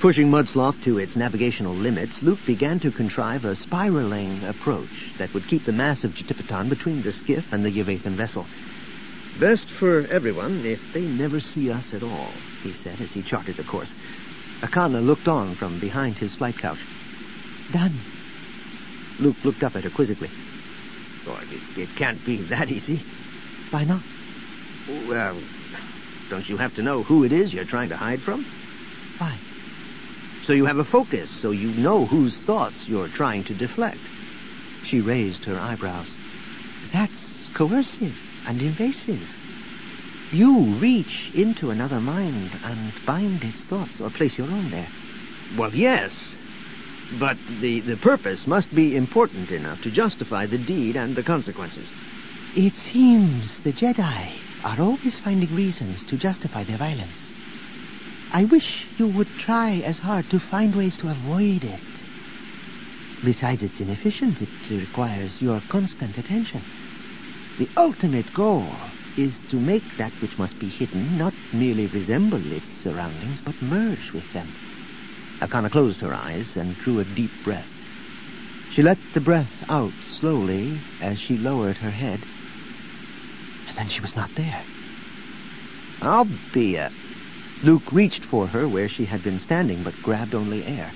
Pushing Mudslough to its navigational limits, Luke began to contrive a spiraling approach that would keep the mass of Jtipiton between the skiff and the Yavathan vessel. "Best for everyone if they never see us at all," he said as he charted the course. Akana looked on from behind his flight couch. "Done." Luke looked up at her quizzically. "Oh, it can't be that easy." "Why not?" "Well, don't you have to know who it is you're trying to hide from?" "Why?" "So you have a focus, so you know whose thoughts you're trying to deflect." She raised her eyebrows. "That's coercive and invasive. You reach into another mind and bind its thoughts or place your own there." "Well, yes. But the purpose must be important enough to justify the deed and the consequences." "It seems the Jedi are always finding reasons to justify their violence. I wish you would try as hard to find ways to avoid it. Besides, it's inefficient. It requires your constant attention. The ultimate goal is to make that which must be hidden not merely resemble its surroundings, but merge with them." Akana closed her eyes and drew a deep breath. She let the breath out slowly as she lowered her head. And then she was not there. "I'll be a..." Luke reached for her where she had been standing, but grabbed only air.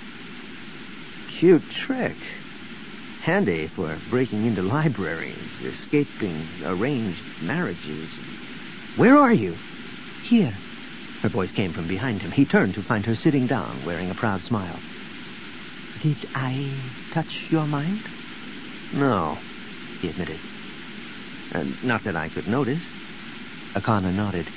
"Cute trick. Handy for breaking into libraries, escaping arranged marriages. Where are you?" "Here." Her voice came from behind him. He turned to find her sitting down, wearing a proud smile. "Did I touch your mind?" "No," he admitted. "Not that I could notice." Akana nodded.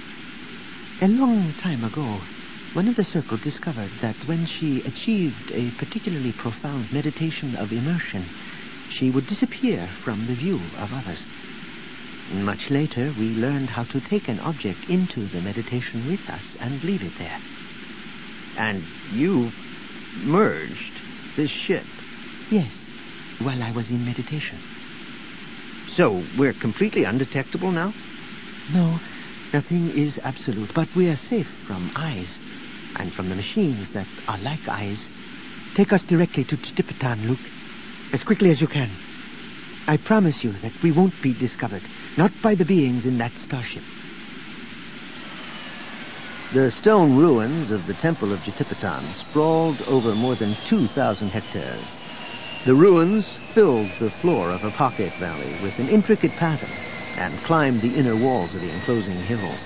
"A long time ago, one of the Circle discovered that when she achieved a particularly profound meditation of immersion, she would disappear from the view of others. Much later, we learned how to take an object into the meditation with us and leave it there." "And you've merged this ship?" "Yes, while I was in meditation." "So we're completely undetectable now?" "No, nothing is absolute, but we are safe from eyes, and from the machines that are like eyes. Take us directly to Jtipiton, Luke, as quickly as you can. I promise you that we won't be discovered, not by the beings in that starship." The stone ruins of the Temple of Jtipiton sprawled over more than 2,000 hectares. The ruins filled the floor of a pocket valley with an intricate pattern and climbed the inner walls of the enclosing hills.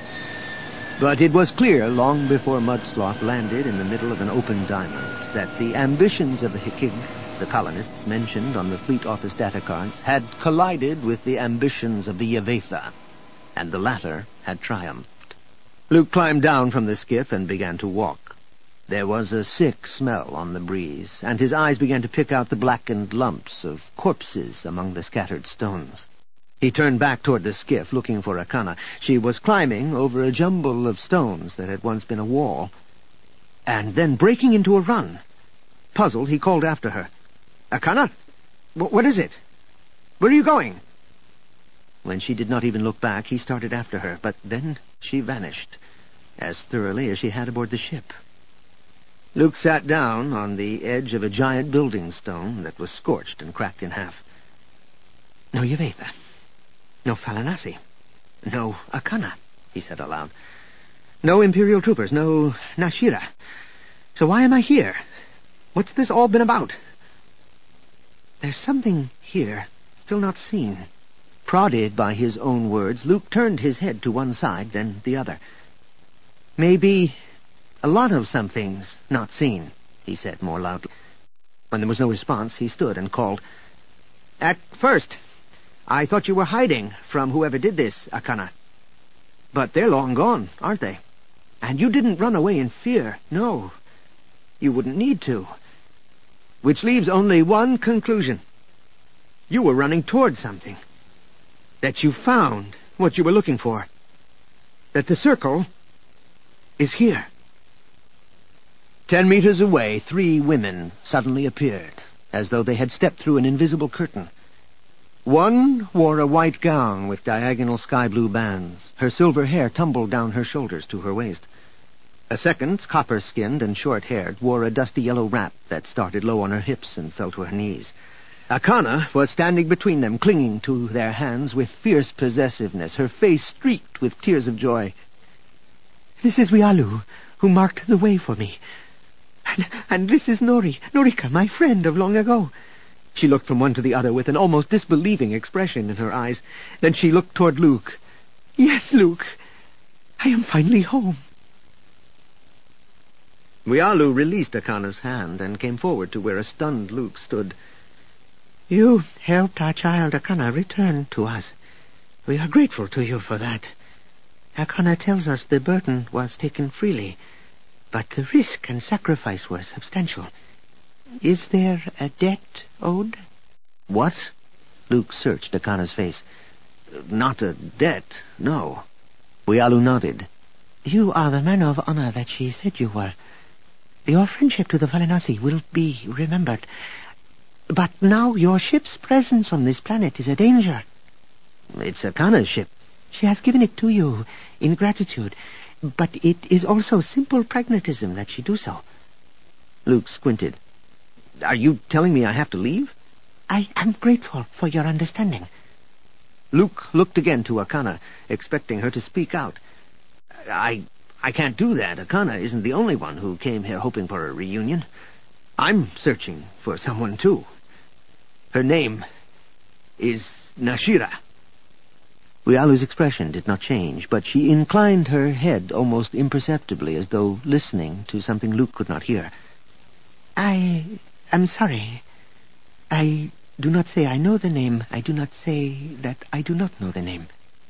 But it was clear long before Mudslough landed in the middle of an open diamond that the ambitions of the Hikig, the colonists mentioned on the Fleet Office data cards, had collided with the ambitions of the Yavatha, and the latter had triumphed. Luke climbed down from the skiff and began to walk. There was a sick smell on the breeze, and his eyes began to pick out the blackened lumps of corpses among the scattered stones. He turned back toward the skiff, looking for Akana. She was climbing over a jumble of stones that had once been a wall, and then breaking into a run. Puzzled, he called after her. "Akana? What is it? Where are you going?" When she did not even look back, he started after her, but then she vanished, as thoroughly as she had aboard the ship. Luke sat down on the edge of a giant building stone that was scorched and cracked in half. "No Yavatha. No Falanasi. No Akana," he said aloud. "No Imperial troopers. No Nashira. So why am I here? What's this all been about?" "There's something here, still not seen." Prodded by his own words, Luke turned his head to one side, then the other. "Maybe a lot of something's not seen," he said more loudly. When there was no response, he stood and called, "At first, I thought you were hiding from whoever did this, Akana. But they're long gone, aren't they? And you didn't run away in fear. No, you wouldn't need to. Which leaves only one conclusion. You were running towards something. That you found what you were looking for. That the Circle is here." 10 meters away, 3 women suddenly appeared, as though they had stepped through an invisible curtain. One wore a white gown with diagonal sky-blue bands. Her silver hair tumbled down her shoulders to her waist. A second, copper-skinned and short-haired, wore a dusty yellow wrap that started low on her hips and fell to her knees. Akana was standing between them, clinging to their hands with fierce possessiveness, her face streaked with tears of joy. "This is Wialu, who marked the way for me. And this is Norika, my friend of long ago." She looked from one to the other with an almost disbelieving expression in her eyes. Then she looked toward Luke. "Yes, Luke, I am finally home." Wialu released Akana's hand and came forward to where a stunned Luke stood. "You helped our child Akana return to us. We are grateful to you for that. Akana tells us the burden was taken freely, but the risk and sacrifice were substantial. Is there a debt owed?" "What?" Luke searched Akana's face. "Not a debt, no." Wialu nodded. "You are the man of honor that she said you were. Your friendship to the Varanasi will be remembered. But now your ship's presence on this planet is a danger." "It's Akana's ship." "She has given it to you in gratitude, but it is also simple pragmatism that she do so." Luke squinted. "Are you telling me I have to leave?" "I am grateful for your understanding." Luke looked again to Akana, expecting her to speak out. I can't do that. Akana isn't the only one who came here hoping for a reunion. I'm searching for someone, too. Her name is Nashira." Wialu's expression did not change, but she inclined her head almost imperceptibly, as though listening to something Luke could not hear. "I am sorry. I do not say I know the name. I do not say that I do not know the name.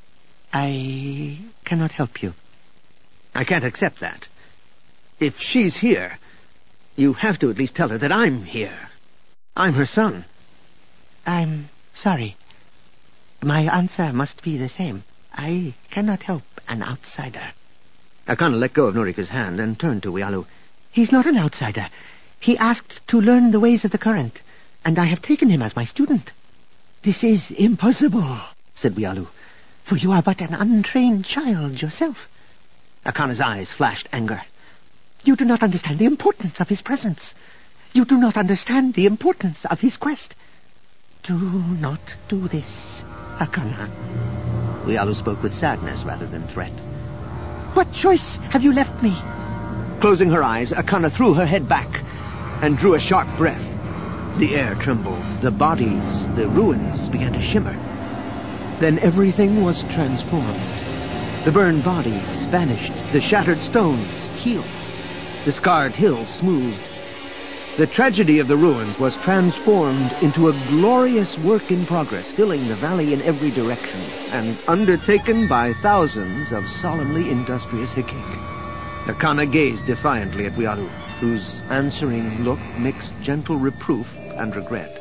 I cannot help you." "I can't accept that. If she's here, you have to at least tell her that I'm here. I'm her son." "I'm sorry. My answer must be the same. I cannot help an outsider." Akana let go of Norika's hand and turned to Wialu. "He's not an outsider. He asked to learn the ways of the current, and I have taken him as my student." "This is impossible," said Wialu, "for you are but an untrained child yourself." Akana's eyes flashed anger. "You do not understand the importance of his presence. You do not understand the importance of his quest. Do not do this, Akana." Wialu spoke with sadness rather than threat. "What choice have you left me?" Closing her eyes, Akana threw her head back and drew a sharp breath. The air trembled. The bodies, the ruins began to shimmer. Then everything was transformed. The burned bodies vanished. The shattered stones healed. The scarred hills smoothed. The tragedy of the ruins was transformed into a glorious work in progress, filling the valley in every direction, and undertaken by thousands of solemnly industrious Hikik. Akana gazed defiantly at Wialu, whose answering look mixed gentle reproof and regret.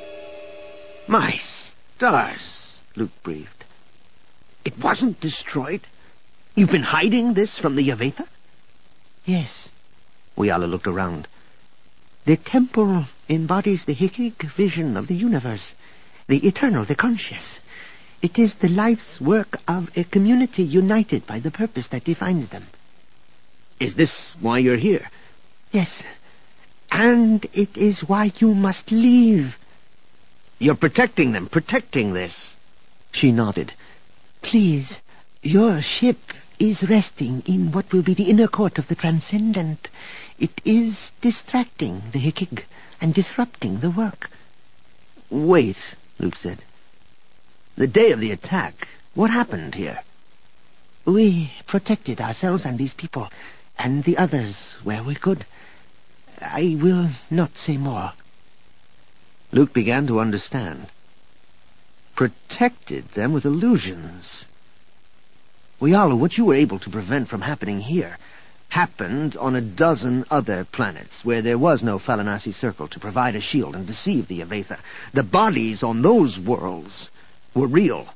"My stars," Luke breathed. "It wasn't destroyed? You've been hiding this from the Yavetha?" "Yes." Wialu looked around. "The temple embodies the Hikik vision of the universe, the eternal, the conscious. It is the life's work of a community united by the purpose that defines them." "Is this why you're here?" "Yes. And it is why you must leave." "You're protecting them, protecting this." She nodded. "Please, your ship is resting in what will be the inner court of the Transcendent. It is distracting the Hikig and disrupting the work." "Wait," Luke said. "The day of the attack, what happened here?" "We protected ourselves and these people, and the others where we could. I will not say more." Luke began to understand. Protected them with illusions. Wialu, what you were able to prevent from happening here happened on a dozen other planets where there was no Falanasi circle to provide a shield and deceive the Yavetha. The bodies on those worlds were real.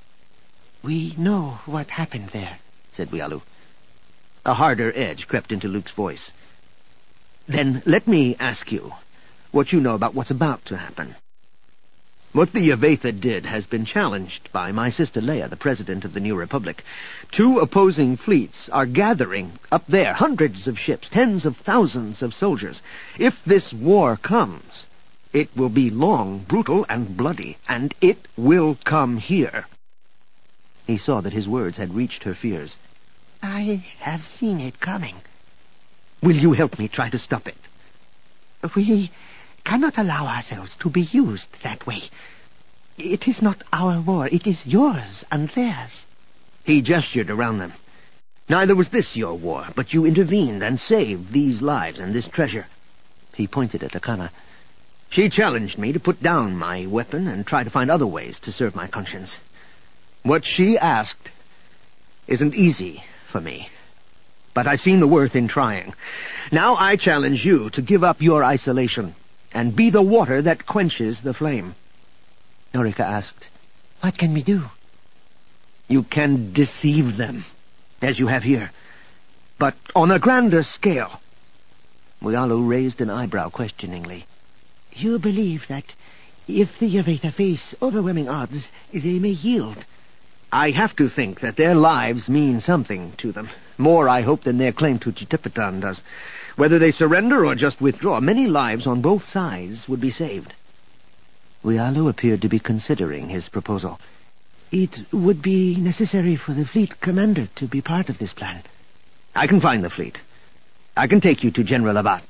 "We know what happened there," said Wialu. A harder edge crept into Luke's voice. "Then let me ask you what you know about what's about to happen." What the Yavetha did has been challenged by my sister Leia, the president of the New Republic. 2 opposing fleets are gathering up there, hundreds of ships, tens of thousands of soldiers. If this war comes, it will be long, brutal, and bloody, and it will come here. He saw that his words had reached her fears. I have seen it coming. Will you help me try to stop it? We cannot allow ourselves to be used that way. It is not our war. It is yours and theirs. He gestured around them. Neither was this your war, but you intervened and saved these lives and this treasure. He pointed at Akana. She challenged me to put down my weapon and try to find other ways to serve my conscience. What she asked isn't easy for me, but I've seen the worth in trying. Now I challenge you to give up your isolation and be the water that quenches the flame. Ulrika asked, What can we do? You can deceive them, as you have here, but on a grander scale. Muyalu raised an eyebrow questioningly. You believe that if the Yavetha face overwhelming odds, they may yield? I have to think that their lives mean something to them. More, I hope, than their claim to Chitipitan does. Whether they surrender or just withdraw, many lives on both sides would be saved. Muyalu appeared to be considering his proposal. It would be necessary for the fleet commander to be part of this plan. I can find the fleet. I can take you to General Abat.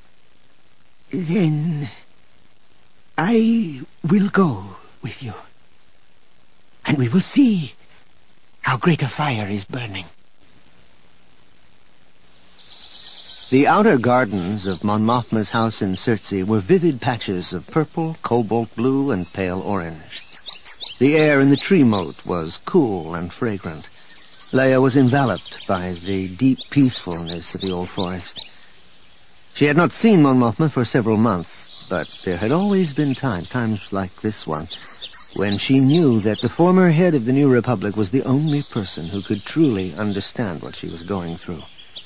Then I will go with you. And we will see how great a fire is burning. The outer gardens of Mon Mothma's house in Circe were vivid patches of purple, cobalt blue, and pale orange. The air in the tree moat was cool and fragrant. Leia was enveloped by the deep peacefulness of the old forest. She had not seen Mon Mothma for several months, but there had always been times like this one, when she knew that the former head of the New Republic was the only person who could truly understand what she was going through.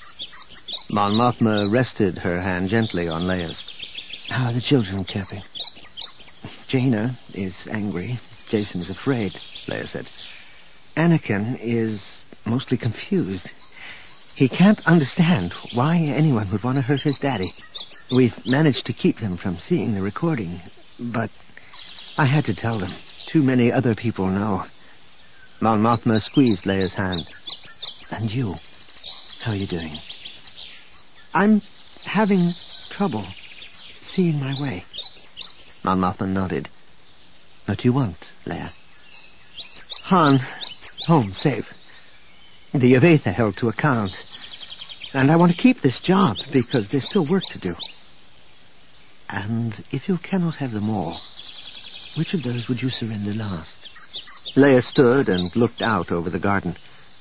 Mon Mothma rested her hand gently on Leia's. How are the children, Kirby? Jaina is angry. Jason is afraid, Leia said. Anakin is mostly confused. He can't understand why anyone would want to hurt his daddy. We've managed to keep them from seeing the recording, but I had to tell them. Too many other people know. Mon Mothma squeezed Leia's hand. And you? How are you doing? I'm having trouble seeing my way. Mon Mothma nodded. What do you want, Leia? Han, home, safe. The Yavetha held to account. And I want to keep this job because there's still work to do. And if you cannot have them all, which of those would you surrender last? Leia stood and looked out over the garden.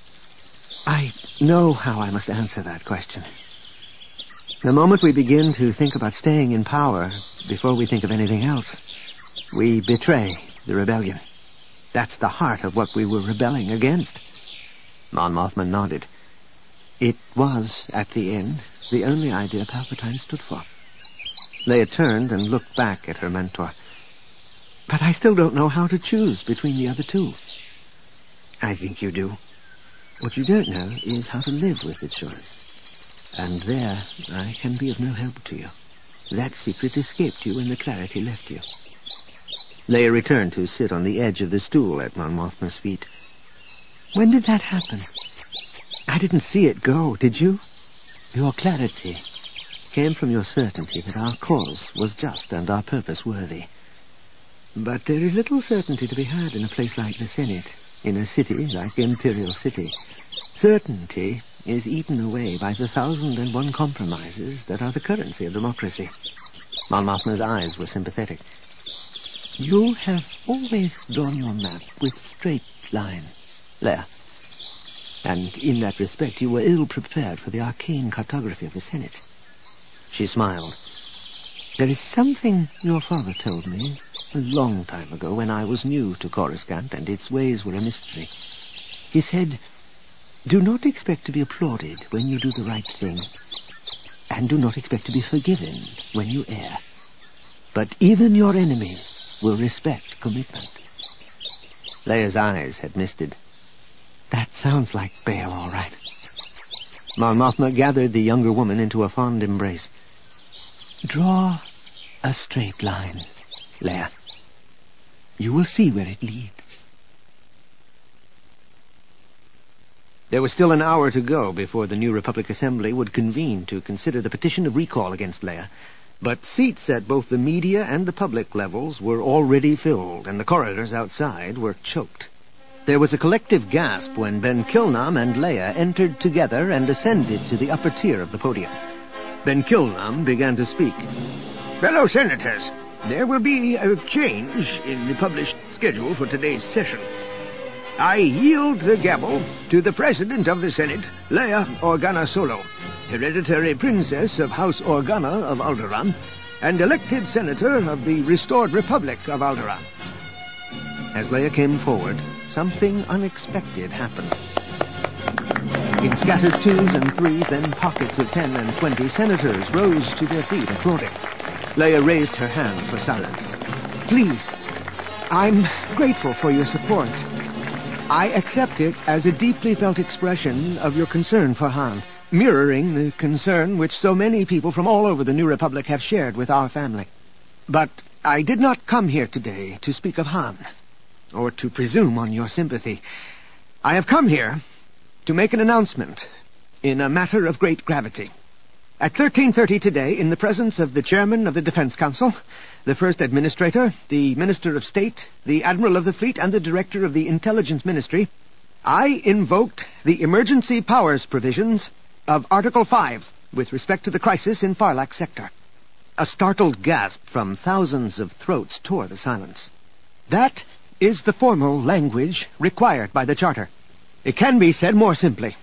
I know how I must answer that question. The moment we begin to think about staying in power, before we think of anything else, we betray the rebellion. That's the heart of what we were rebelling against. Mon Mothma nodded. It was, at the end, the only idea Palpatine stood for. Leia turned and looked back at her mentor. But I still don't know how to choose between the other two. I think you do. What you don't know is how to live with the choice. And there, I can be of no help to you. That secret escaped you when the clarity left you. Leia returned to sit on the edge of the stool at Mon Mothma's feet. When did that happen? I didn't see it go, did you? Your clarity came from your certainty that our cause was just and our purpose worthy. But there is little certainty to be had in a place like the Senate, in a city like Imperial City. Certainty is eaten away by the 1,001 compromises that are the currency of democracy. Mon Mothma's eyes were sympathetic. You have always drawn your map with straight lines, Leia. And in that respect you were ill prepared for the arcane cartography of the Senate. She smiled. There is something your father told me a long time ago when I was new to Coruscant and its ways were a mystery. He said, do not expect to be applauded when you do the right thing, and do not expect to be forgiven when you err. But even your enemies will respect commitment. Leia's eyes had misted. That sounds like Baal, all right. Mon Mothma gathered the younger woman into a fond embrace. Draw a straight line, Leia. You will see where it leads. There was still an hour to go before the New Republic Assembly would convene to consider the petition of recall against Leia. But seats at both the media and the public levels were already filled, and the corridors outside were choked. There was a collective gasp when Ben Kilnam and Leia entered together and ascended to the upper tier of the podium. Ben Kilnam began to speak. Fellow senators, there will be a change in the published schedule for today's session. I yield the gavel to the President of the Senate, Leia Organa Solo, hereditary princess of House Organa of Alderaan, and elected senator of the restored Republic of Alderaan. As Leia came forward, something unexpected happened. In scattered 2s and 3s, then pockets of 10 and 20, senators rose to their feet, applauding. Leia raised her hand for silence. Please, I'm grateful for your support. I accept it as a deeply felt expression of your concern for Han, mirroring the concern which so many people from all over the New Republic have shared with our family. But I did not come here today to speak of Han, or to presume on your sympathy. I have come here to make an announcement in a matter of great gravity. At 13:30 today, in the presence of the Chairman of the Defense Council, the First Administrator, the Minister of State, the Admiral of the Fleet, and the Director of the Intelligence Ministry, I invoked the emergency powers provisions of Article 5 with respect to the crisis in Farlax Sector. A startled gasp from thousands of throats tore the silence. That is the formal language required by the Charter. It can be said more simply.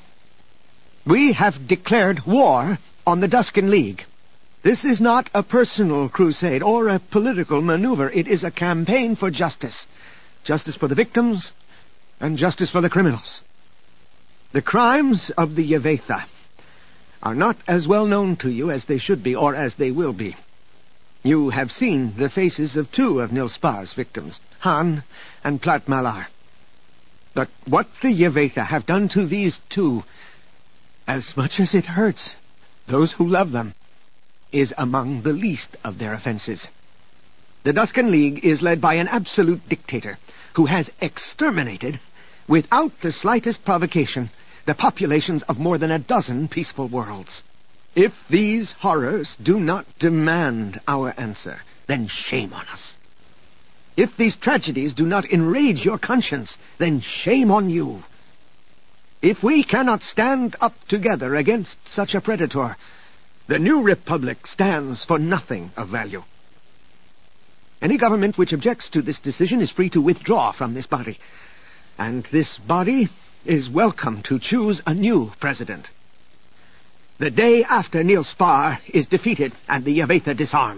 We have declared war on the Duscan League. This is not a personal crusade or a political maneuver. It is a campaign for justice. Justice for the victims and justice for the criminals. The crimes of the Yavetha are not as well known to you as they should be or as they will be. You have seen the faces of 2 of Nilspar's victims, Han and Plat Malar. But what the Yavetha have done to these 2, as much as it hurts those who love them, is among the least of their offenses. The Duscan League is led by an absolute dictator who has exterminated, without the slightest provocation, the populations of more than a dozen peaceful worlds. If these horrors do not demand our answer, then shame on us. If these tragedies do not enrage your conscience, then shame on you. If we cannot stand up together against such a predator, the New Republic stands for nothing of value. Any government which objects to this decision is free to withdraw from this body. And this body is welcome to choose a new president. The day after Nilspar is defeated and the Yavetha disarmed.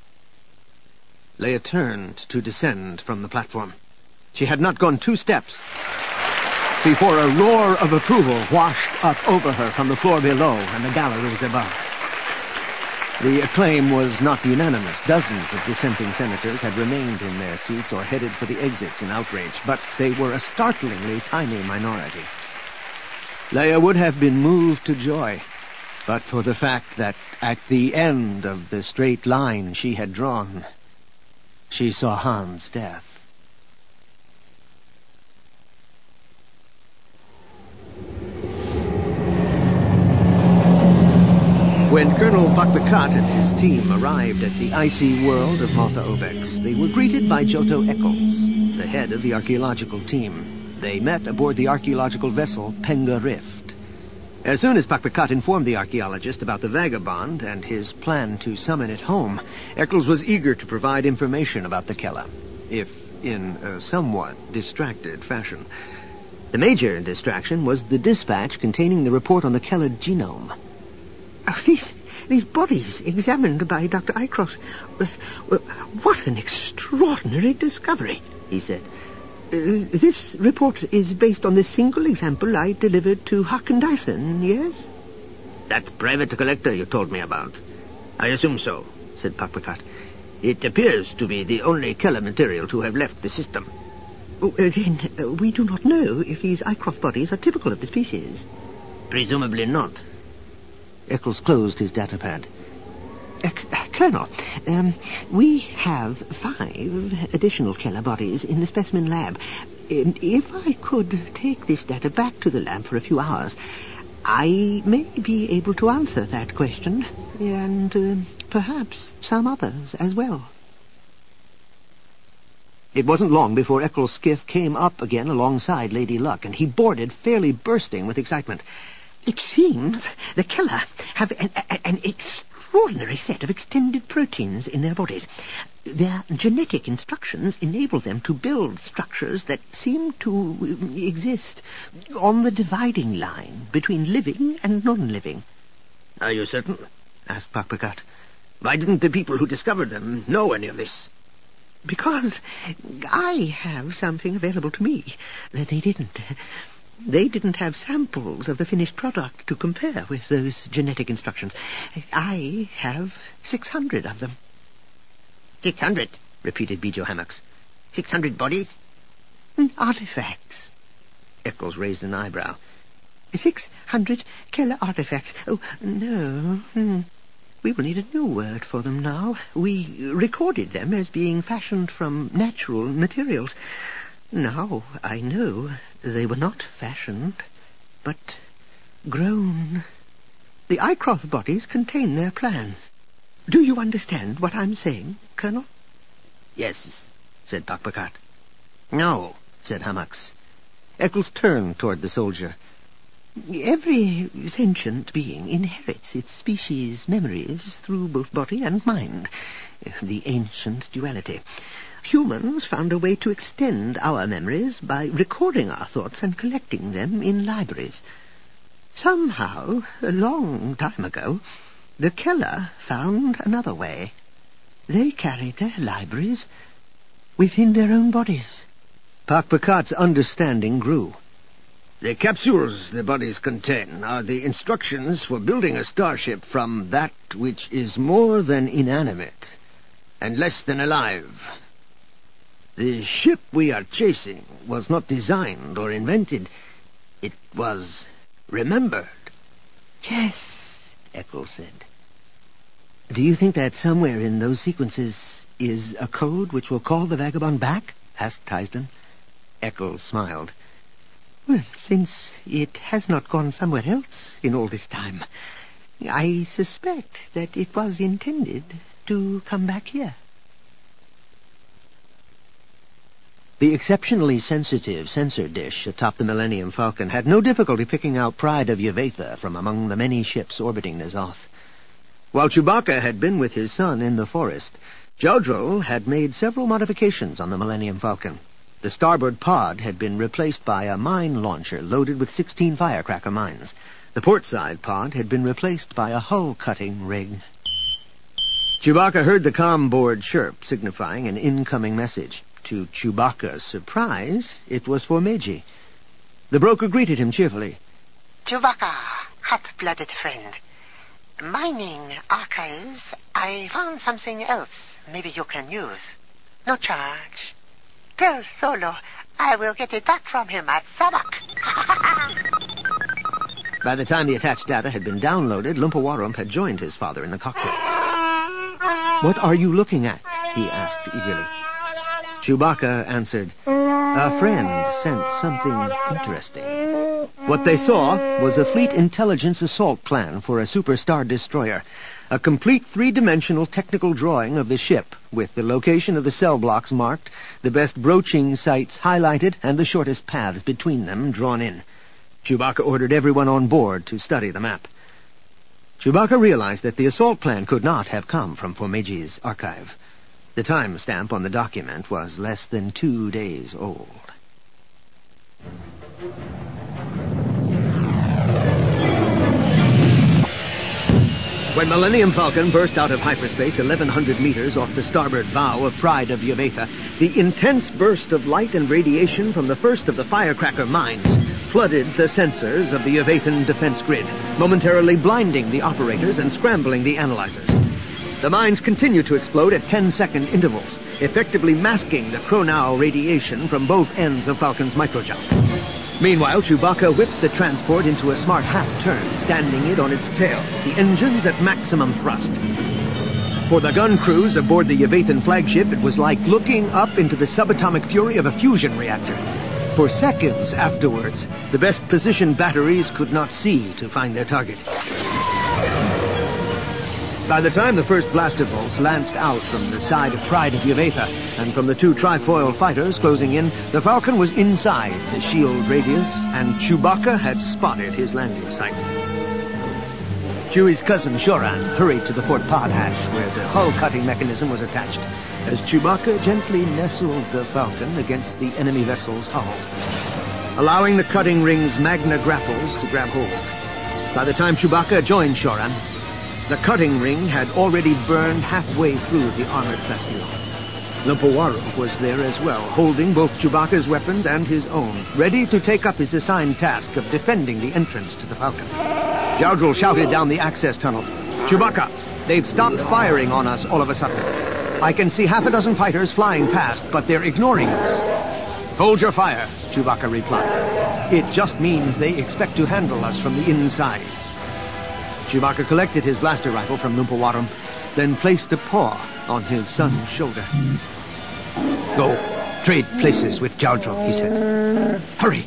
Leia turned to descend from the platform. She had not gone 2 steps before a roar of approval washed up over her from the floor below and the galleries above. The acclaim was not unanimous. Dozens of dissenting senators had remained in their seats or headed for the exits in outrage, but they were a startlingly tiny minority. Leia would have been moved to joy, but for the fact that at the end of the straight line she had drawn, she saw Han's death. When Colonel Bakbakat and his team arrived at the icy world of Motha Obex, they were greeted by Joto Eccles, the head of the archaeological team. They met aboard the archaeological vessel Penga Rift. As soon as Bakbakat informed the archaeologist about the vagabond and his plan to summon it home, Eccles was eager to provide information about the Kella, if in a somewhat distracted fashion. The major distraction was the dispatch containing the report on the Kella genome. These bodies examined by Dr. Icros. What an extraordinary discovery, he said. This report is based on the single example I delivered to Hakan Dyson, yes? That private collector you told me about. I assume so, said Bakbakat. It appears to be the only Keller material to have left the system. Then we do not know if these Icroft bodies are typical of the species. Presumably not. Eccles closed his datapad. Colonel, we have 5 additional Keller bodies in the specimen lab. If I could take this data back to the lab for a few hours, I may be able to answer that question, and perhaps some others as well. It wasn't long before Eccles' skiff came up again alongside Lady Luck, and he boarded, fairly bursting with excitement. It seems the Keller have an extraordinary set of extended proteins in their bodies. Their genetic instructions enable them to build structures that seem to exist on the dividing line between living and non-living. Are you certain? Asked Pakpakat. Why didn't the people who discovered them know any of this? Because I have something available to me that they didn't. They didn't have samples of the finished product to compare with those genetic instructions. I have 600 of them. 600, repeated Bijo Hammocks. 600 bodies? Artifacts. Eccles raised an eyebrow. 600 Keller artifacts. Oh, no. We will need a new word for them now. We recorded them as being fashioned from natural materials. Now I know they were not fashioned, but grown. The Icroft bodies contain their plans. Do you understand what I'm saying, Colonel? Yes, said Pakpakat. No, said Hammocks. Eccles turned toward the soldier. Every sentient being inherits its species' memories through both body and mind. The ancient duality. Humans found a way to extend our memories by recording our thoughts and collecting them in libraries. Somehow, a long time ago, the Keller found another way. They carried their libraries within their own bodies. Pakpakat's understanding grew. The capsules the bodies contain are the instructions for building a starship from that which is more than inanimate and less than alive. The ship we are chasing was not designed or invented. It was remembered. Yes, Eccles said. Do you think that somewhere in those sequences is a code which will call the vagabond back? Asked Tisden. Eccles smiled. Well, since it has not gone somewhere else in all this time, I suspect that it was intended to come back here. The exceptionally sensitive sensor dish atop the Millennium Falcon had no difficulty picking out Pride of Yvetha from among the many ships orbiting N'Zoth. While Chewbacca had been with his son in the forest, Jodrell had made several modifications on the Millennium Falcon. The starboard pod had been replaced by a mine launcher loaded with 16 firecracker mines. The port side pod had been replaced by a hull-cutting rig. Chewbacca heard the comm board chirp, signifying an incoming message. To Chewbacca's surprise, it was for Meiji. The broker greeted him cheerfully. Chewbacca, hot-blooded friend. Mining archives, I found something else maybe you can use. No charge. Tell Solo I will get it back from him at Sabak. By the time the attached data had been downloaded, Lumpa Warump had joined his father in the cockpit. What are you looking at? He asked eagerly. Chewbacca answered, A friend sent something interesting. What they saw was a fleet intelligence assault plan for a superstar destroyer. A complete three-dimensional technical drawing of the ship, with the location of the cell blocks marked, the best broaching sites highlighted, and the shortest paths between them drawn in. Chewbacca ordered everyone on board to study the map. Chewbacca realized that the assault plan could not have come from Formeiji's archive. The time stamp on the document was less than 2 days old. When Millennium Falcon burst out of hyperspace 1,100 meters off the starboard bow of Pride of Yvetha, the intense burst of light and radiation from the first of the firecracker mines flooded the sensors of the Yvethan defense grid, momentarily blinding the operators and scrambling the analyzers. The mines continued to explode at 10-second intervals, effectively masking the chronal radiation from both ends of Falcon's microjump. Meanwhile, Chewbacca whipped the transport into a smart half-turn, standing it on its tail, the engines at maximum thrust. For the gun crews aboard the Yvethan flagship, it was like looking up into the subatomic fury of a fusion reactor. For seconds afterwards, the best-positioned batteries could not see to find their target. By the time the first blaster bolts lanced out from the side of Pride of Yvetha and from the two trifoil fighters closing in, the Falcon was inside the shield radius, and Chewbacca had spotted his landing site. Chewie's cousin, Shoran, hurried to the port pod hatch where the hull-cutting mechanism was attached, as Chewbacca gently nestled the Falcon against the enemy vessel's hull, allowing the cutting ring's magna grapples to grab hold. By the time Chewbacca joined Shoran, the cutting ring had already burned halfway through the armored plasteel. Lumpawaro was there as well, holding both Chewbacca's weapons and his own, ready to take up his assigned task of defending the entrance to the Falcon. Jowdrell shouted down the access tunnel, "Chewbacca, they've stopped firing on us all of a sudden. I can see half a dozen fighters flying past, but they're ignoring us." "Hold your fire," Chewbacca replied. "It just means they expect to handle us from the inside." Chewbacca collected his blaster rifle from Lumpawarum, then placed a paw on his son's shoulder. "Go, trade places with Jowdrell," he said. "Hurry!"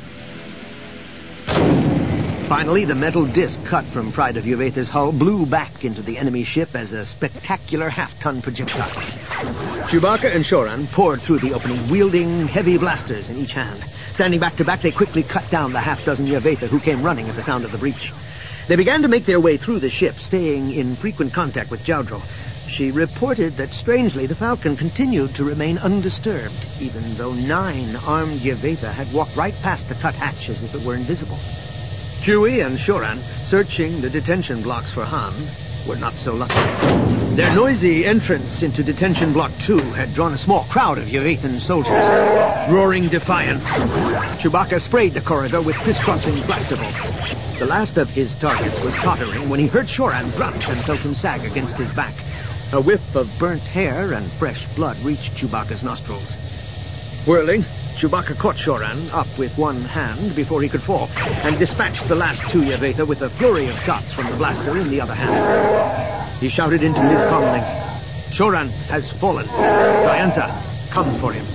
Finally, the metal disc cut from Pride of Yvetha's hull blew back into the enemy ship as a spectacular half-ton projectile. Chewbacca and Shoran poured through the opening, wielding heavy blasters in each hand. Standing back to back, they quickly cut down the half-dozen Yvetha who came running at the sound of the breach. They began to make their way through the ship, staying in frequent contact with Jowdrell. She reported that, strangely, the Falcon continued to remain undisturbed, even though 9 armed Yvetha had walked right past the cut hatch as if it were invisible. Chewie and Shoran, searching the detention blocks for Han, were not so lucky. Their noisy entrance into Detention Block 2 had drawn a small crowd of Yvethan soldiers, roaring defiance. Chewbacca sprayed the corridor with crisscrossing blaster bolts. The last of his targets was tottering when he heard Shoran grunt and felt him sag against his back. A whiff of burnt hair and fresh blood reached Chewbacca's nostrils. Whirling, Chewbacca caught Shoran up with one hand before he could fall, and dispatched the last 2 Yvetha with a flurry of shots from the blaster in the other hand. He shouted into his comlink, "Shoran has fallen. Jayanta, come for him."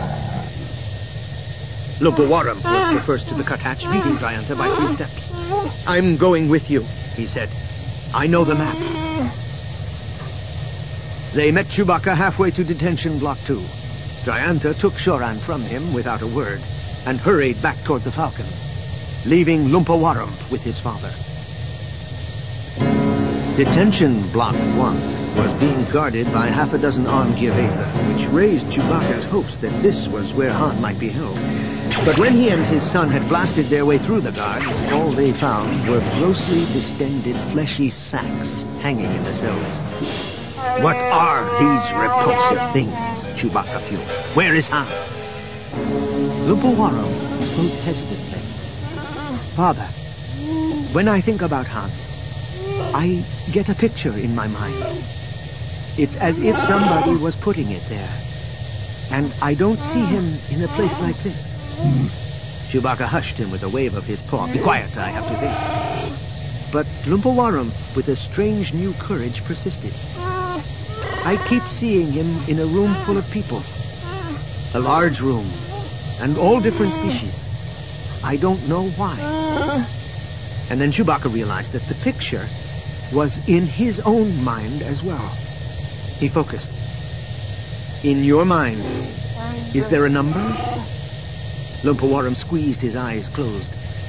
Lumpawarum was the first to the cut hatch, beating Jayanta by 3 steps. "I'm going with you," he said. "I know the map." They met Chewbacca halfway to Detention Block 2. Jayanta took Shoran from him without a word and hurried back toward the Falcon, leaving Lumpawarum with his father. Detention Block 1 was being guarded by half a dozen armed Yvetha, which raised Chewbacca's hopes that this was where Han might be held. But when he and his son had blasted their way through the guards, all they found were grossly distended fleshy sacks hanging in the cells. "What are these repulsive things?" Chewbacca fumed. "Where is Han?" Lumpawarum spoke hesitantly. "Father, when I think about Han, I get a picture in my mind. It's as if somebody was putting it there. And I don't see him in a place like this." Chewbacca hushed him with a wave of his paw. "Be quiet, I have to think." But Lumpawarum, with a strange new courage, persisted. "I keep seeing him in a room full of people. A large room, and all different species. I don't know why." And then Chewbacca realized that the picture was in his own mind as well. He focused. "In your mind, is there a number?" Lumpawarum squeezed his eyes closed.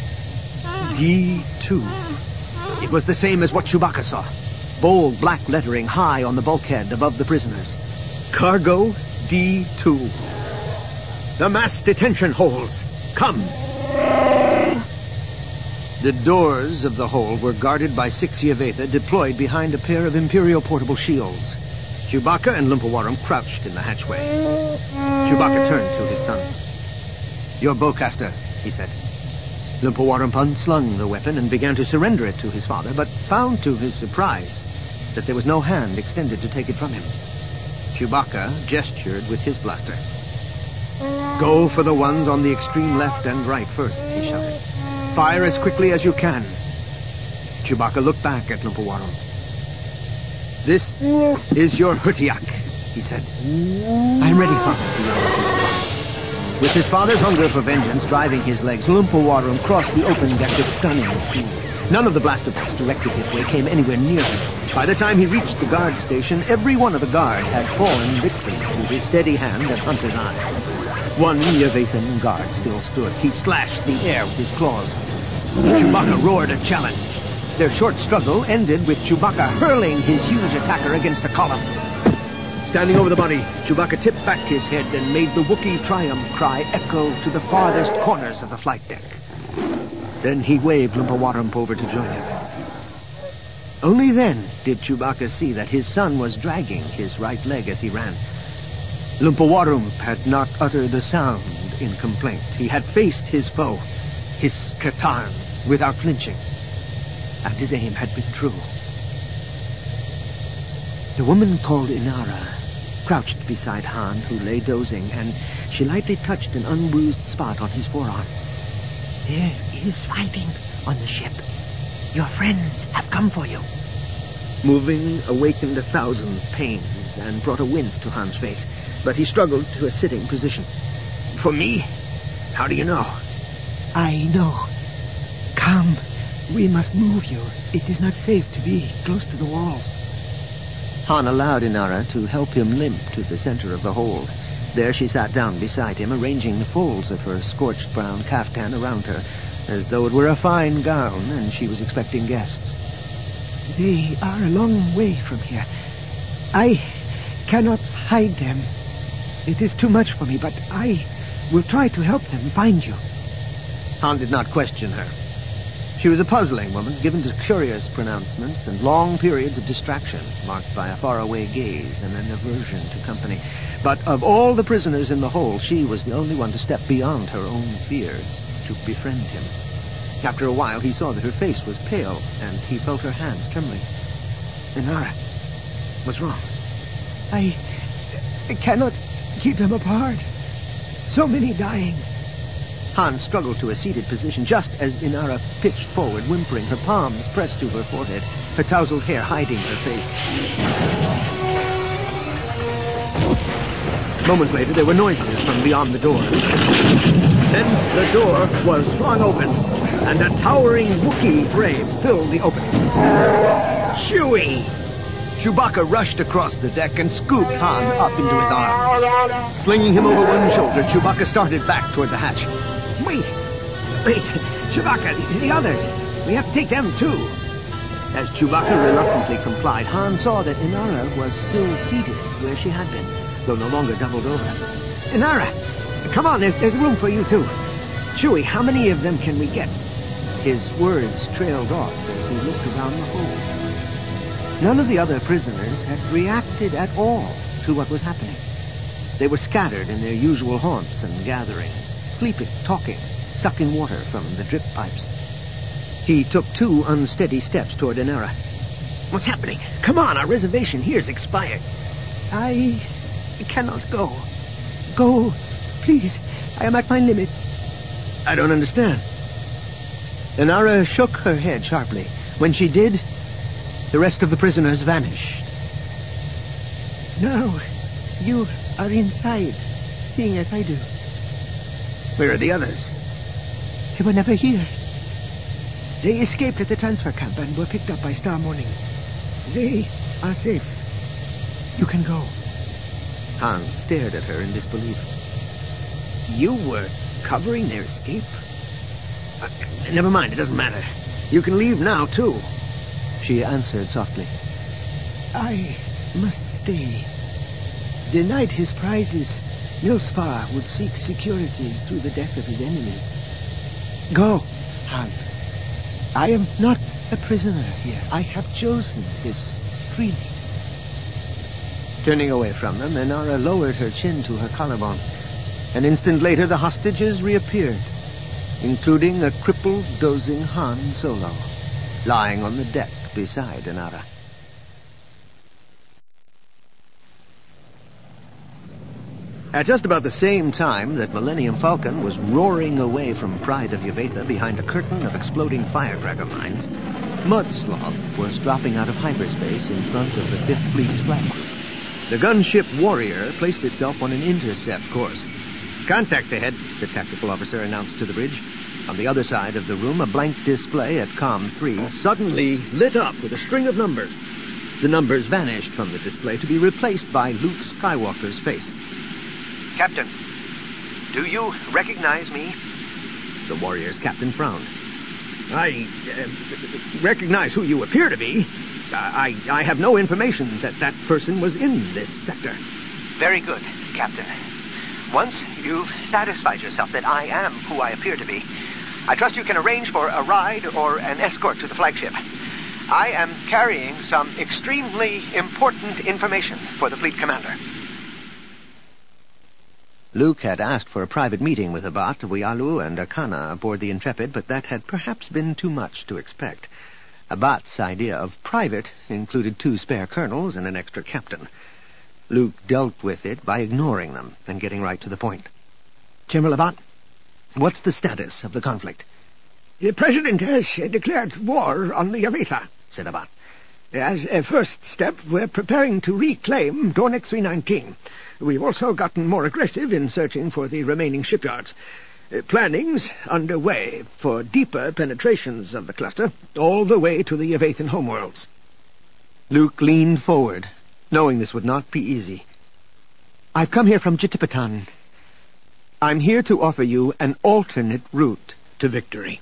D2. It was the same as what Chewbacca saw. Bold black lettering high on the bulkhead above the prisoners. Cargo D2. "The mass detention holds. Come." The doors of the hold were guarded by 6 Yvetha deployed behind a pair of Imperial portable shields. Chewbacca and Lumpawarum crouched in the hatchway. Chewbacca turned to his son. "Your bowcaster," he said. Lumpawarum unslung the weapon and began to surrender it to his father, but found to his surprise that there was no hand extended to take it from him. Chewbacca gestured with his blaster. "Go for the ones on the extreme left and right first," he shouted. "Fire as quickly as you can." Chewbacca looked back at Lumpawarum. "This is your Hutiak," he said. "I'm ready, Father." With his father's hunger for vengeance driving his legs, Lumpawarum crossed the open deck with stunning speed. None of the blaster bolts directed his way came anywhere near him. By the time he reached the guard station, every one of the guards had fallen victim to his steady hand and hunter's eye. One Yavathan guard still stood. He slashed the air with his claws. Chewbacca roared a challenge. Their short struggle ended with Chewbacca hurling his huge attacker against a column. Standing over the body, Chewbacca tipped back his head and made the Wookiee triumph cry echo to the farthest corners of the flight deck. Then he waved Lumpawarum over to join him. Only then did Chewbacca see that his son was dragging his right leg as he ran. Lumpawarum had not uttered a sound in complaint. He had faced his foe, his Katarn, without flinching. And his aim had been true. The woman called Inara crouched beside Han, who lay dozing, and she lightly touched an unbruised spot on his forearm. "There is fighting on the ship. Your friends have come for you." Moving awakened 1,000 pains and brought a wince to Han's face, but he struggled to a sitting position. "For me? How do you know?" "I know. Come, we must move you. It is not safe to be close to the walls." Han allowed Inara to help him limp to the center of the hold. There she sat down beside him, arranging the folds of her scorched brown caftan around her, as though it were a fine gown and she was expecting guests. "They are a long way from here. I cannot hide them. It is too much for me, but I will try to help them find you." Han did not question her. She was a puzzling woman, given to curious pronouncements and long periods of distraction, marked by a faraway gaze and an aversion to company. But of all the prisoners in the hold, she was the only one to step beyond her own fears, to befriend him. After a while, he saw that her face was pale, and he felt her hands trembling. "Inara, what's wrong?" I cannot keep them apart. So many dying." Han struggled to a seated position just as Inara pitched forward, whimpering, her palms pressed to her forehead, her tousled hair hiding her face. Moments later, there were noises from beyond the door. Then the door was flung open, and a towering Wookiee frame filled the opening. "Chewie!" Chewbacca rushed across the deck and scooped Han up into his arms. Slinging him over one shoulder, Chewbacca started back toward the hatch. Wait, Chewbacca, the others. We have to take them, too." As Chewbacca reluctantly complied, Han saw that Inara was still seated where she had been, though no longer doubled over. "Inara, come on, there's room for you, too. Chewie, how many of them can we get?" His words trailed off as he looked around the hold. None of the other prisoners had reacted at all to what was happening. They were scattered in their usual haunts and gatherings, sleeping, talking, sucking water from the drip pipes. He took 2 unsteady steps toward Inara. "What's happening? Come on, our reservation here's expired." "I cannot go. Go, please. I am at my limit." "I don't understand." Inara shook her head sharply. When she did, the rest of the prisoners vanished. "Now, you are inside, seeing as I do." "Where are the others?" "They were never here. They escaped at the transfer camp and were picked up by Star Morning. They are safe. You can go." Han stared at her in disbelief. "You were covering their escape?" "Never mind, it doesn't matter. You can leave now, too," she answered softly. "I must stay. Denied his prizes, Milspar would seek security through the death of his enemies. Go, Han. I am not a prisoner here. I have chosen this freely." Turning away from them, Inara lowered her chin to her collarbone. An instant later, the hostages reappeared, including a crippled, dozing Han Solo, lying on the deck beside Inara. At just about the same time that Millennium Falcon was roaring away from Pride of Yvetha behind a curtain of exploding firecracker mines, Mudsloth was dropping out of hyperspace in front of the Fifth Fleet's flagship. The gunship Warrior placed itself on an intercept course. "Contact ahead," the tactical officer announced to the bridge. On the other side of the room, a blank display at COM 3 suddenly lit up with a string of numbers. The numbers vanished from the display to be replaced by Luke Skywalker's face. "Captain, do you recognize me?" The Warrior's captain frowned. "I recognize who you appear to be. I have no information that person was in this sector." "Very good, Captain. Once you've satisfied yourself that I am who I appear to be, I trust you can arrange for a ride or an escort to the flagship. I am carrying some extremely important information for the fleet commander." Luke had asked for a private meeting with Abat, Wialu, and Akana aboard the Intrepid, but that had perhaps been too much to expect. Abat's idea of private included 2 spare colonels and an extra captain. Luke dealt with it by ignoring them and getting right to the point. "General Abat, what's the status of the conflict?" "The President has declared war on the Yvetha," said Abat. "As a first step, we're preparing to reclaim Dornick 319. We've also gotten more aggressive in searching for the remaining shipyards. Planning's underway for deeper penetrations of the cluster, all the way to the Yvethan homeworlds." Luke leaned forward, knowing this would not be easy. "I've come here from Jitipitan. I'm here to offer you an alternate route to victory."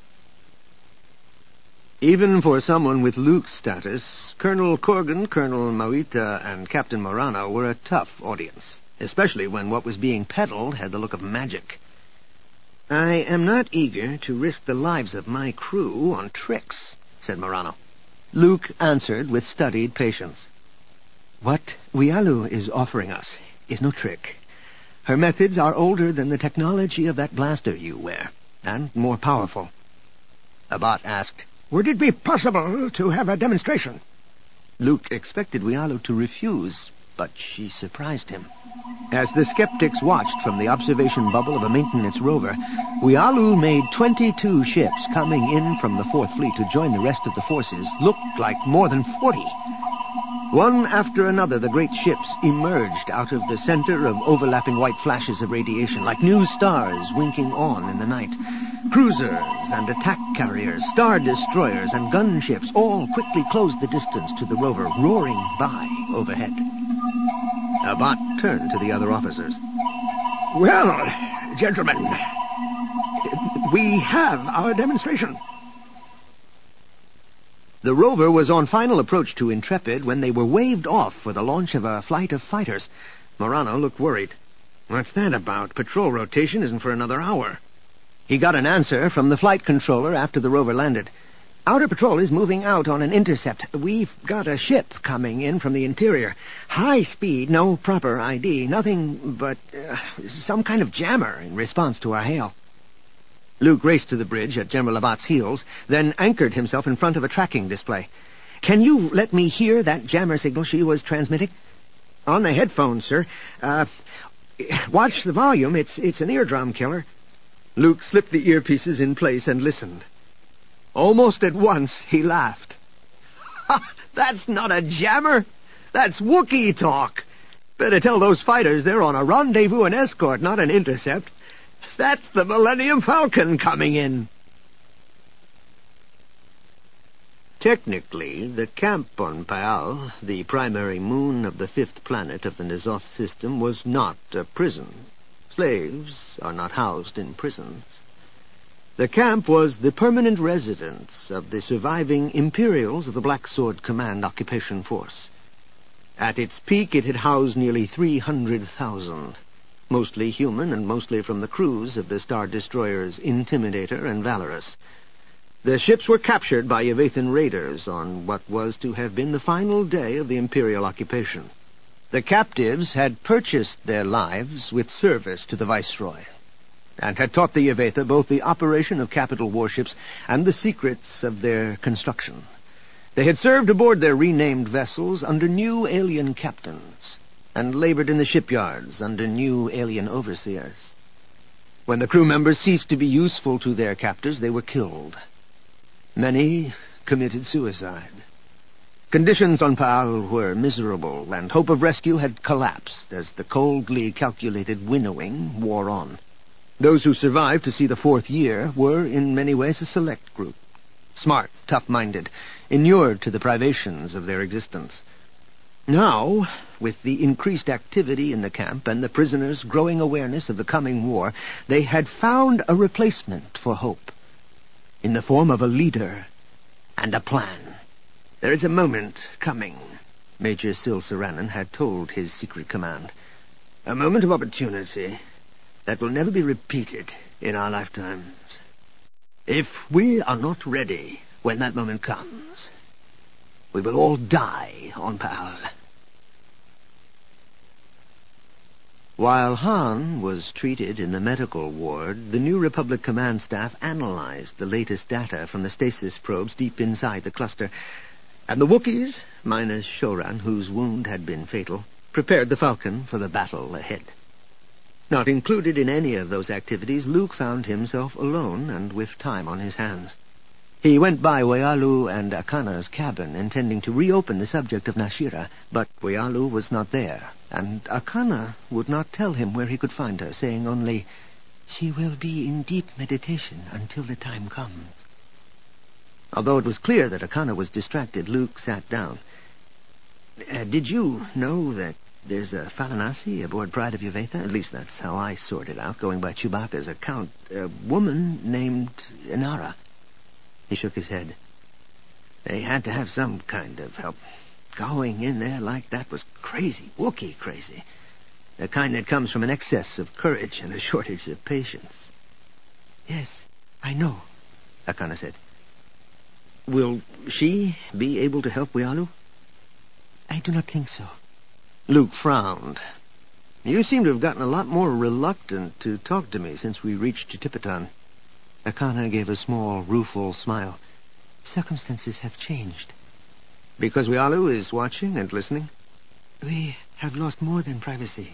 Even for someone with Luke's status, Colonel Corgan, Colonel Mawita, and Captain Morano were a tough audience, especially when what was being peddled had the look of magic. "I am not eager to risk the lives of my crew on tricks," said Morano. Luke answered with studied patience. "What Wialu is offering us is no trick. Her methods are older than the technology of that blaster you wear, and more powerful." Abat asked, "Would it be possible to have a demonstration?" Luke expected Wialu to refuse, but she surprised him. As the skeptics watched from the observation bubble of a maintenance rover, Wialu made 22 ships coming in from the Fourth Fleet to join the rest of the forces look like more than 40. One after another, the great ships emerged out of the center of overlapping white flashes of radiation, like new stars winking on in the night. Cruisers and attack carriers, star destroyers, and gunships all quickly closed the distance to the rover, roaring by overhead. Abat turned to the other officers. "Well, gentlemen, we have our demonstration." The rover was on final approach to Intrepid when they were waved off for the launch of a flight of fighters. Morano looked worried. "What's that about? Patrol rotation isn't for another hour." He got an answer from the flight controller after the rover landed. "Outer Patrol is moving out on an intercept. We've got a ship coming in from the interior. High speed, no proper ID, nothing but some kind of jammer in response to our hail." Luke raced to the bridge at General Abat's heels, then anchored himself in front of a tracking display. "Can you let me hear that jammer signal she was transmitting?" "On the headphones, sir. Watch the volume. It's an eardrum killer." Luke slipped the earpieces in place and listened. Almost at once, he laughed. "Ha! That's not a jammer. That's Wookiee talk. Better tell those fighters they're on a rendezvous and escort, not an intercept. That's the Millennium Falcon coming in." Technically, the camp on Paal, the primary moon of the 5th planet of the N'Zoth system, was not a prison. Slaves are not housed in prisons. The camp was the permanent residence of the surviving Imperials of the Black Sword Command Occupation Force. At its peak, it had housed nearly 300,000. Mostly human and mostly from the crews of the Star Destroyers Intimidator and Valorous. The ships were captured by Yvethan raiders on what was to have been the final day of the Imperial occupation. The captives had purchased their lives with service to the Viceroy, and had taught the Yvetha both the operation of capital warships and the secrets of their construction. They had served aboard their renamed vessels under new alien captains. and labored in the shipyards under new alien overseers. When the crew members ceased to be useful to their captors, they were killed. Many committed suicide. Conditions on Pa'al were miserable, and hope of rescue had collapsed as the coldly calculated winnowing wore on. Those who survived to see the 4th year were, in many ways, a select group. Smart, tough-minded, inured to the privations of their existence. Now, with the increased activity in the camp and the prisoners' growing awareness of the coming war, they had found a replacement for hope, in the form of a leader and a plan. There is a moment coming, Major Syl Saranen had told his secret command. A moment of opportunity that will never be repeated in our lifetimes. If we are not ready when that moment comes, we will all die on Pa'al. While Han was treated in the medical ward, the New Republic command staff analyzed the latest data from the stasis probes deep inside the cluster, and the Wookiees, minus Shoran, whose wound had been fatal, prepared the Falcon for the battle ahead. Not included in any of those activities, Luke found himself alone and with time on his hands. He went by Wealu and Akana's cabin, intending to reopen the subject of Nashira, but Wealu was not there, and Akana would not tell him where he could find her, saying only, "She will be in deep meditation until the time comes." Although it was clear that Akana was distracted, Luke sat down. Did you know that there's a Falanasi aboard Pride of Yuvetha? At least that's how I sorted out, going by Chewbacca's account. A woman named Inara. He shook his head. They had to have some kind of help. Going in there like that was crazy, Wookiee crazy. The kind that comes from an excess of courage and a shortage of patience. Yes, I know, Akana said. Will she be able to help Wealu? I do not think so. Luke frowned. You seem to have gotten a lot more reluctant to talk to me since we reached Chitipitan. Akana gave a small, rueful smile. Circumstances have changed. Because Wealu is watching and listening? We have lost more than privacy.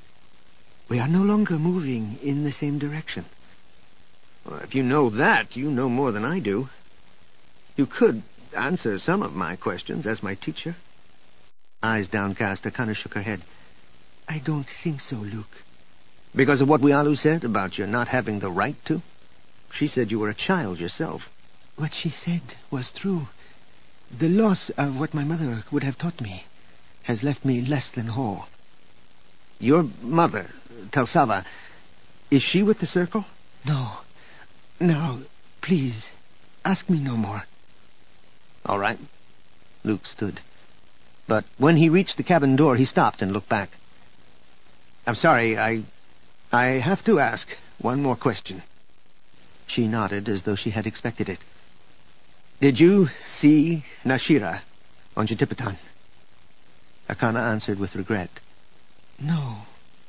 We are no longer moving in the same direction. Well, if you know that, you know more than I do. You could answer some of my questions as my teacher. Eyes downcast, Akana shook her head. I don't think so, Luke. Because of what Wealu said about your not having the right to? She said you were a child yourself. What she said was true. The loss of what my mother would have taught me has left me less than whole. Your mother, Talsava, is she with the Circle? No. Now, please, ask me no more. All right. Luke stood. But when he reached the cabin door, he stopped and looked back. I'm sorry, I have to ask one more question. She nodded as though she had expected it. Did you see Nashira on Chitipitan? Akana answered with regret. No.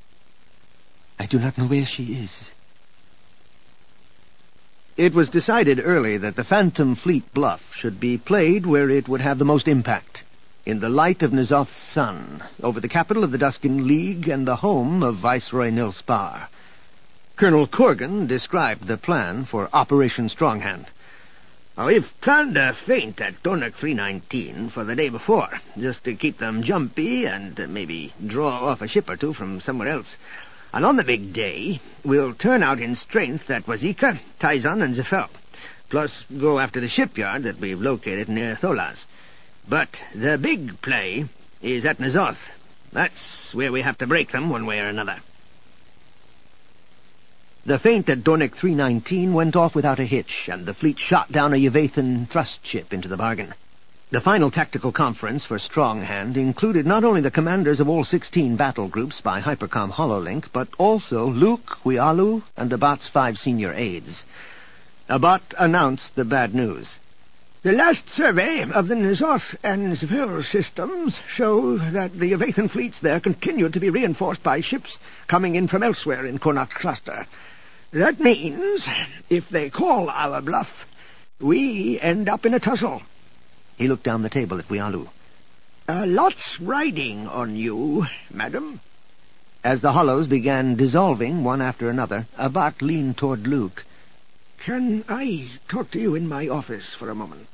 I do not know where she is. It was decided early that the Phantom Fleet bluff should be played where it would have the most impact. In the light of N'Zoth's sun, over the capital of the Duskin League and the home of Viceroy Nil Spar. Colonel Corgan described the plan for Operation Stronghand. We've planned a feint at Dornoch 319 for the day before, just to keep them jumpy and maybe draw off a ship or two from somewhere else. And on the big day, we'll turn out in strength at Wazika, Taizan, and Zefel, plus go after the shipyard that we've located near Tholas. But the big play is at N'Zoth. That's where we have to break them one way or another. The feint at Dornoch 319 went off without a hitch, and the fleet shot down a Yuvethan thrust ship into the bargain. The final tactical conference for Stronghand included not only the commanders of all 16 battle groups by Hypercom Hololink, but also Luke, Wealu, and Abat's 5 senior aides. Abat announced the bad news. The last survey of the N'Zoth and Zefel systems show that the Yuvethan fleets there continue to be reinforced by ships coming in from elsewhere in Connacht Cluster. That means, if they call our bluff, we end up in a tussle. He looked down the table at Wealu. Lots riding on you, madam. As the hollows began dissolving one after another, Abbot leaned toward Luke. Can I talk to you in my office for a moment?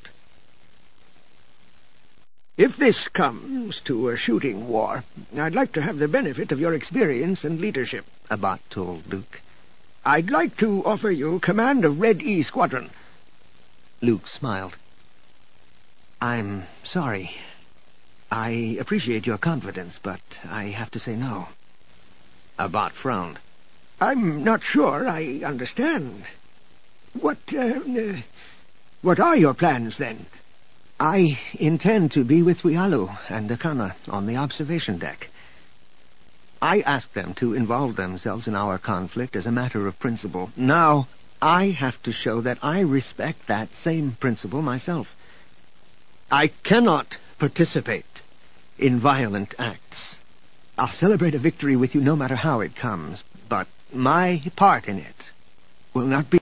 If this comes to a shooting war, I'd like to have the benefit of your experience and leadership, Abbot told Luke. I'd like to offer you command of Red E Squadron. Luke smiled. I'm sorry. I appreciate your confidence, but I have to say no. Abbot frowned. I'm not sure I understand. What are your plans, then? I intend to be with Wialu and Akana on the observation deck. I asked them to involve themselves in our conflict as a matter of principle. Now, I have to show that I respect that same principle myself. I cannot participate in violent acts. I'll celebrate a victory with you no matter how it comes, but my part in it will not be